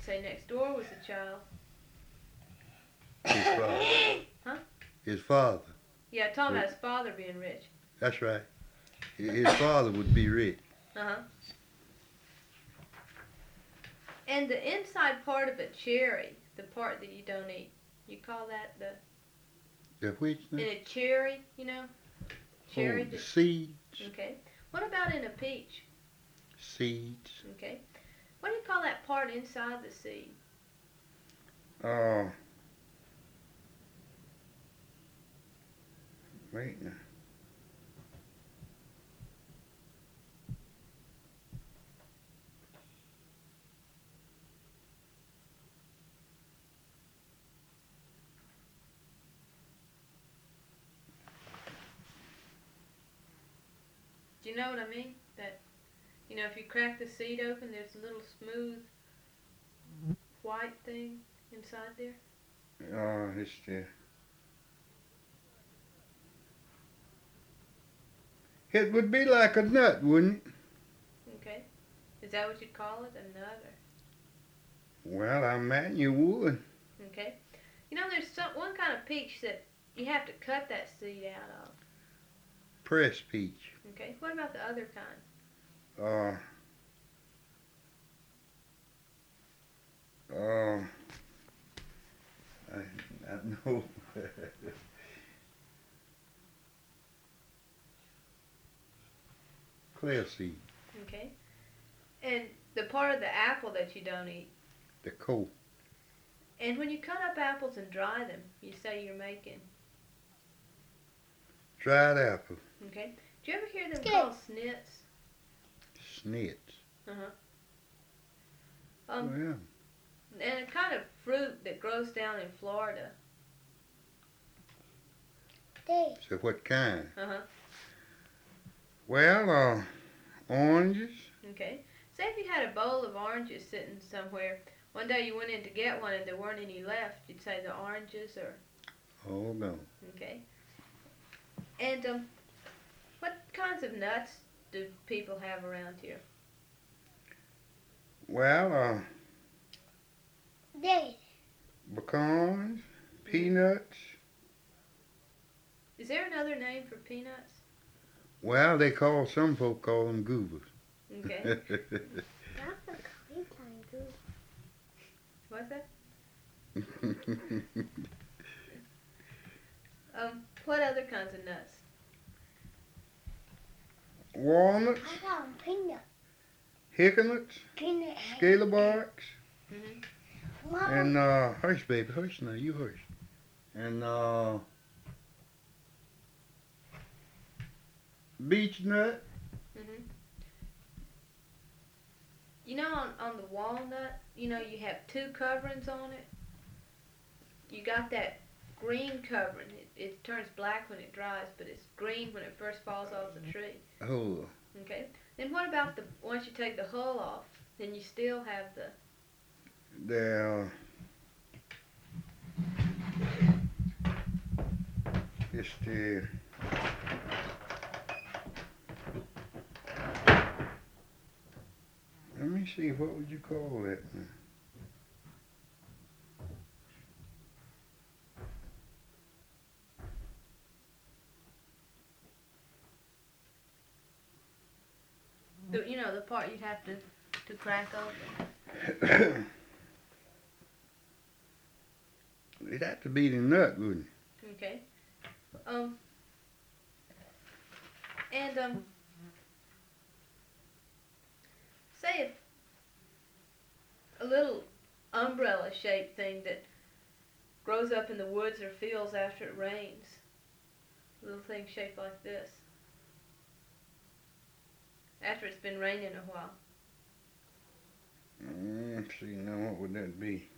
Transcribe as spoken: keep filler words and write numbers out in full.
say next door was a child. His father. Huh? His father. Yeah, talking about his father being rich. That's right. His father would be rich. Uh-huh. And the inside part of a cherry, the part that you don't eat, you call that the... The which? In a cherry, you know? Cherry. Oh, the seeds. Okay. What about in a peach? Seeds. Okay. What do you call that part inside the seed? Uh, wait now. Do you know what I mean? That, you know, if you crack the seed open, there's a little smooth white thing inside there. Uh, it's the... It would be like a nut, wouldn't it? Okay. Is that what you'd call it, a nut? Or? Well, I imagine you would. Okay. You know, there's some, one kind of peach that you have to cut that seed out of. Press peach. Okay. What about the other kind? Uh, uh, I, I know. Clear seed. Okay. And the part of the apple that you don't eat. The core. And when you cut up apples and dry them, you say you're making. Dried apple. Okay. Do you ever hear them Skip. called snits? Snits. Uh-huh. Um, Well, and a kind of fruit that grows down in Florida. They. so what kind? Uh-huh. Well, uh, oranges. Okay. Say if you had a bowl of oranges sitting somewhere, one day you went in to get one and there weren't any left, you'd say the oranges are... Oh, no. Okay. And, um, what kinds of nuts do people have around here? Well, uh, They. pecans, peanuts. Is there another name for peanuts? Well, they call, some folk call them goobers. Okay. That's a kind of good. What's that? Um, what other kinds of nuts? Walnuts, I got a peanut. hickonuts, Peanut. scalebarks, Mm-hmm. Mom. and, uh, hush, baby, hush now, you hush. And, uh, beech nut. Mm-hmm. You know, on, on the walnut, you know, you have two coverings on it. You got that green covering. It, it turns black when it dries, but it's green when it first falls off the tree. Oh, Okay. Then what about the once you take the hull off? Then you still have the. the, uh, it's the, let me see, what would you call that? The, you know, the part you'd have to, to crack open. It'd have to be the nut, wouldn't it? Okay. Um. And, um. Say if a little umbrella-shaped thing that grows up in the woods or fields after it rains. A little thing shaped like this. After it's been raining a while. Mm, see, now what would that be?